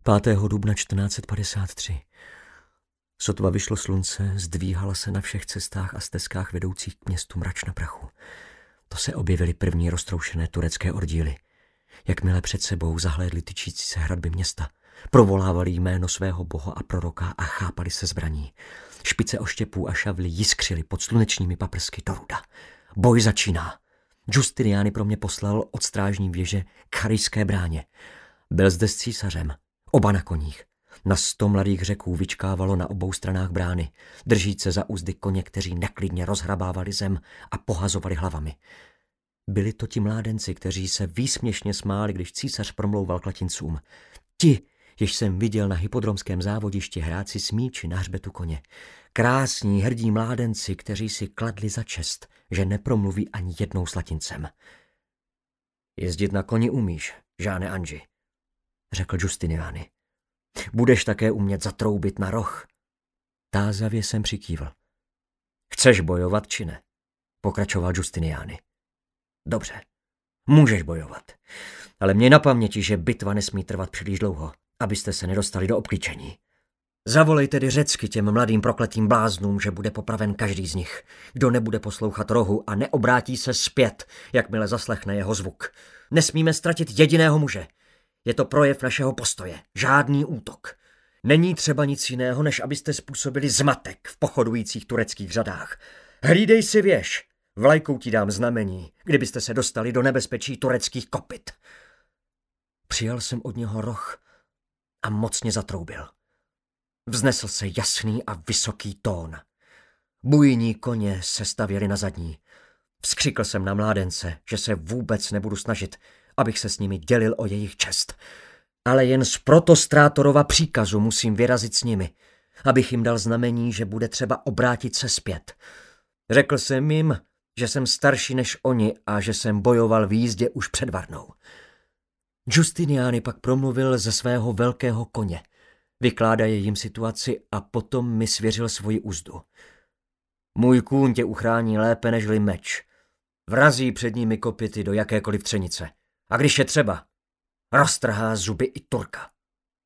5. dubna 1453. Sotva vyšlo slunce, zdvíhala se na všech cestách a stezkách vedoucích k městu mračna prachu. To se objevily první roztroušené turecké oddíly. Jakmile před sebou zahlédli tyčící se hradby města, provolávali jméno svého boha a proroka a chápali se zbraní. Špice oštěpů a šavly jiskřily pod slunečními paprsky do ruda. Boj začíná. Justinian pro mě poslal od strážní věže k Charijské bráně. Byl zde s císařem, oba na koních. Na 100 mladých Řeků vyčkávalo na obou stranách brány, držíce za uzdy koně, kteří neklidně rozhrabávali zem a pohazovali hlavami. Byli to ti mládenci, kteří se výsměšně smáli, když císař promlouval k latincům. Ti, jež jsem viděl na hypodromském závodišti hrát si s míči na hřbetu koně. Krásní, hrdí mládenci, kteří si kladli za čest, že nepromluví ani jednou s latincem. Jezdit na koni umíš, Žáne Anži, řekl Justiniani. Budeš také umět zatroubit na roh. Tázavě jsem přikývl. Chceš bojovat, či ne? Pokračoval Justiniani. Dobře, můžeš bojovat, ale měj na paměti, že bitva nesmí trvat příliš dlouho, abyste se nedostali do obklíčení. Zavolej tedy řecky těm mladým prokletým bláznům, že bude popraven každý z nich, kdo nebude poslouchat rohu a neobrátí se zpět, jakmile zaslechne jeho zvuk. Nesmíme ztratit jediného muže. Je to projev našeho postoje, žádný útok. Není třeba nic jiného, než abyste způsobili zmatek v pochodujících tureckých řadách. Hlídej si věž, vlajkou ti dám znamení, kdybyste se dostali do nebezpečí tureckých kopyt. Přijal jsem od něho roh a mocně zatroubil. Vznesl se jasný a vysoký tón. Bujní koně se stavěli na zadní. Vzkřikl jsem na mládence, že se vůbec nebudu snažit, abych se s nimi dělil o jejich čest. Ale jen z protostrátorova příkazu musím vyrazit s nimi, abych jim dal znamení, že bude třeba obrátit se zpět. Řekl jsem jim, že jsem starší než oni a že jsem bojoval v jízdě už před Varnou. Justiniani pak promluvil ze svého velkého koně. Vykládaje jim situaci a potom mi svěřil svoji uzdu. Můj kůň tě uchrání lépe nežli meč. Vrazí před nimi kopyty do jakékoliv třenice. A když je třeba, roztrhá zuby i Turka.